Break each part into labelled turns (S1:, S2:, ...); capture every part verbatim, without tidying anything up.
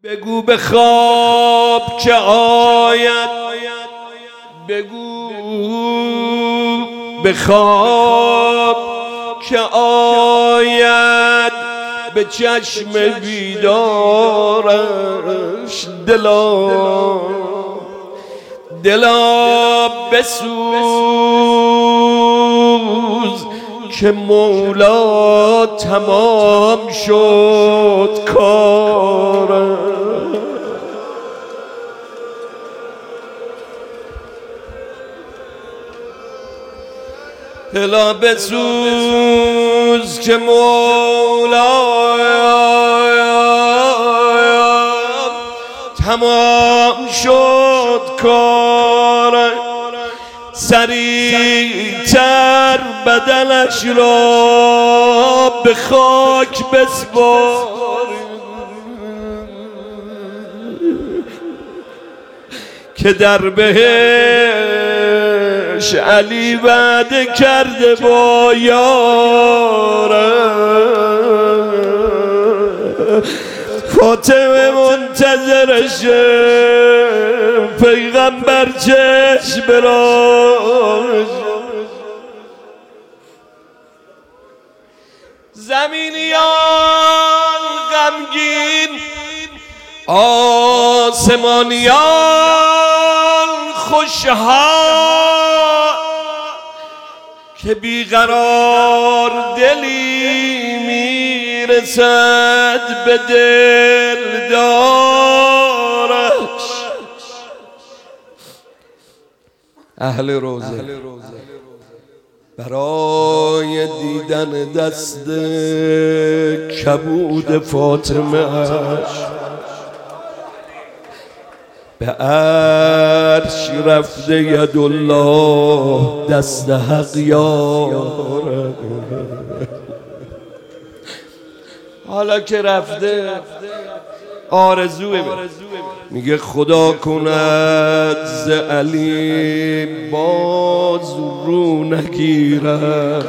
S1: بگو به خواب که آید، بگو به خواب که آید، به چشم بیدارش دلا دلا بسوز که مولا تمام شد کارم. دلا بسوز که مولا تمام شد کارم. سریعتر بدنش را به خاک بسپار که در بهش علی وعده کرده با یارم. فاطمه منتظرشه، پیغمبر چشم براش. زمینیان غمگین، آسمانیان خوشحال که بیقرار دلی میرسد به دل دارش. اهل روزه برای دیدن دست کبود فاطمه اش به عرش رفته یدالله، دست حق یارم. حالا که رفته آرزوه میگه خدا کند ز علی باز رو نگیرد.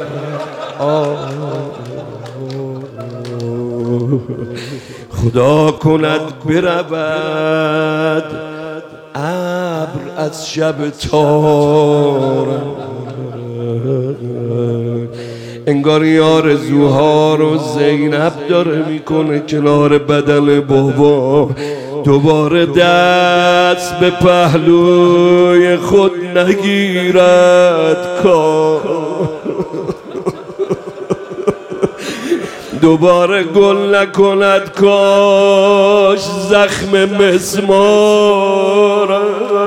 S1: خدا کند برود ابر از شب تارم. انگاری آرزوها رو زینب داره میکنه کنار بدن بابا. دوباره دست به پهلوی خود نگیرد کار، دوباره گل نکند کاش زخم مسمار.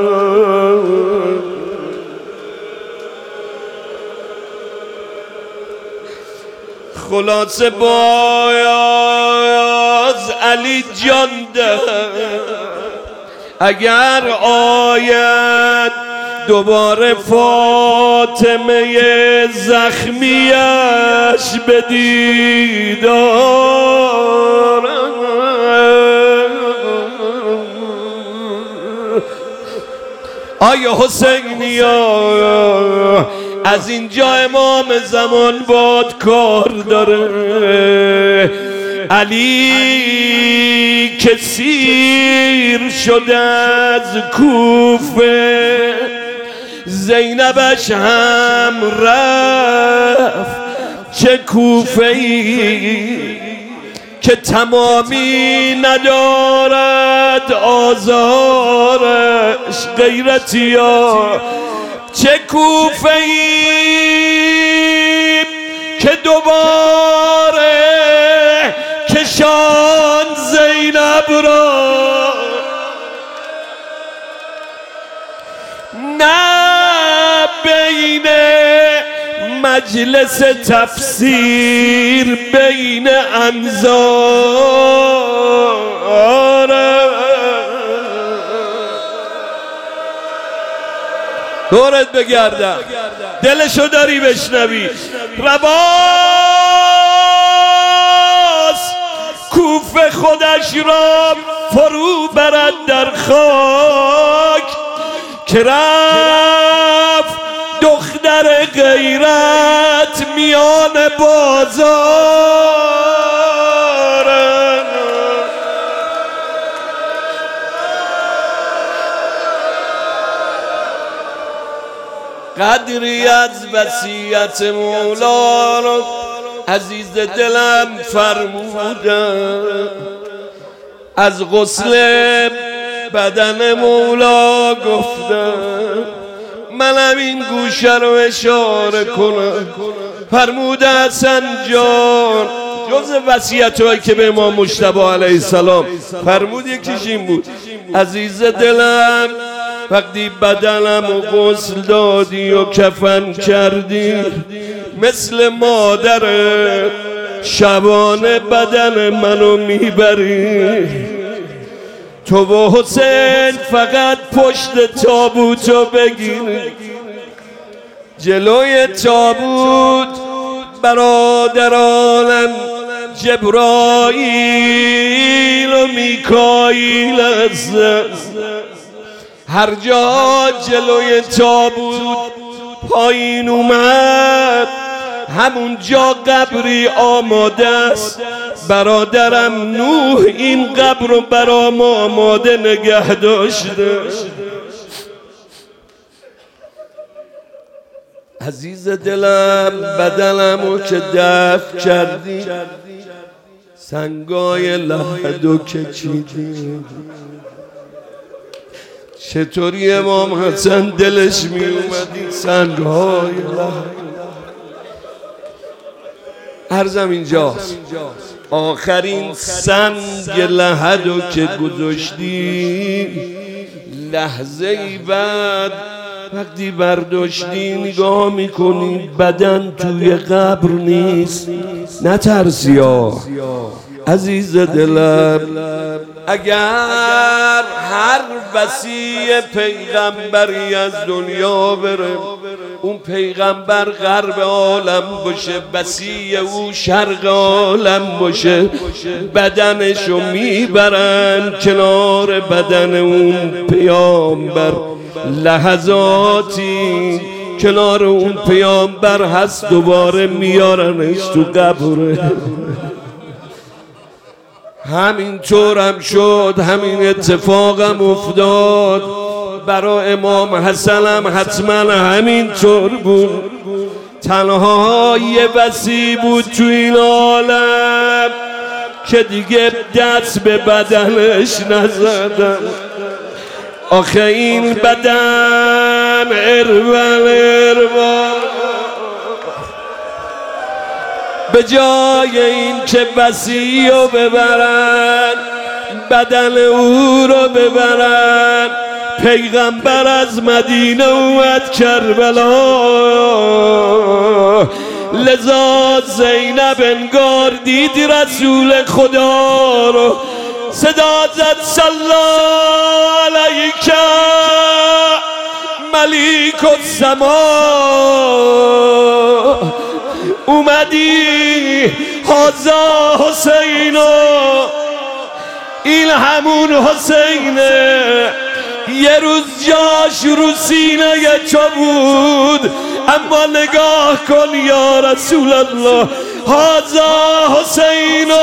S1: خلاصه باز علی جان ده اگر آید دوباره فاطمه زخمیش به دیدار. آیا حسینیا از اینجا امام زمان باد کار داره؟ علی که سیر شده از کوفه، زینبش هم رفت چه کوفه ای که تمامی ندارد آزارش. غیرتیا چه کوفه ای که دوباره کشان زینب را، نه بین مجلس تفسیر بین انظار. دورت بگردم دلشو داری بشنوی. رباس کوفه خودش را فرو برد در خاک که رفت دختر غیرت میان بازار. قدری از وصیت مولا رو عزیز دلم فرمودم، از غسل بدن مولا گفتم، منم این گوشه رو اشاره کنم. فرمود حسن جان جز وصیت‌هایی که به امام مجتبی علیه السلام فرمود یکیش این بود: عزیز دلم وقتی بدنم و غسل دادی و کفن کردی، مثل مادر شبانه بدن منو میبری. تو و حسین فقط پشت تابوتو بگیر، جلوی تابوت برادرانم جبرائیل و میکائیل هستن. هر جا جلوی تابوت پایین اومد همون جا قبری آماده است. برادرم نوح این قبر رو برام آماده نگه داشته. عزیز دلم بدنمو که دفن کردی، سنگای لحدو که چیدی، چطوری امام حسن دلش می اومدی سنگای لحد. عرضم اینجاست آخرین سنگ لحدو که گذاشتی، لحظه ای بعد وقتی برداشتی نگاه میکنی بدن توی قبر نیست. نترسیا عزیز دلم، اگر هر وصی پیغمبری از دنیا بره، اون پیغمبر غرب عالم باشه، وصی او شرق عالم باشه، بدنشو میبرن کنار بدن اون پیامبر. لحظاتی کنار اون پیامبر هست، دوباره میارنش تو قبره. همینطورم شد، همین اتفاقم افتاد برای امام حسنم، حتما همینطور بود. تنها یه وصی بود تو این عالم که دیگه دست به بدنش نزدن. آخه این بدن ارول ارول به جای این که وصی رو ببرن، بدن او رو ببرن، پیغمبر از مدینه اومد کربلا. لذا زینب انگار دیدی رسول خدا رو، صدا زد صلی علیک ملیک السما. اومدی هازا حسینو، این همون حسینه یه روز جاش رو سینه چو بود، اما نگاه کن یا رسول الله، هازا حسینو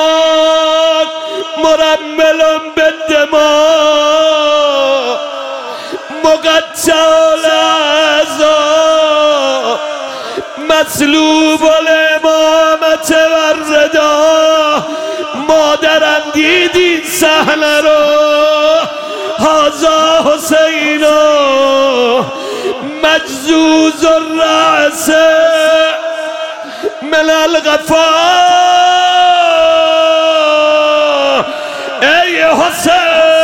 S1: مرمل بالدماء مقطع الاعضاء مسلوب الامامت والردا. مادرم دیدی صحنه رو، هازا حسینو مجزوز الرأس من الغفا. ای حسین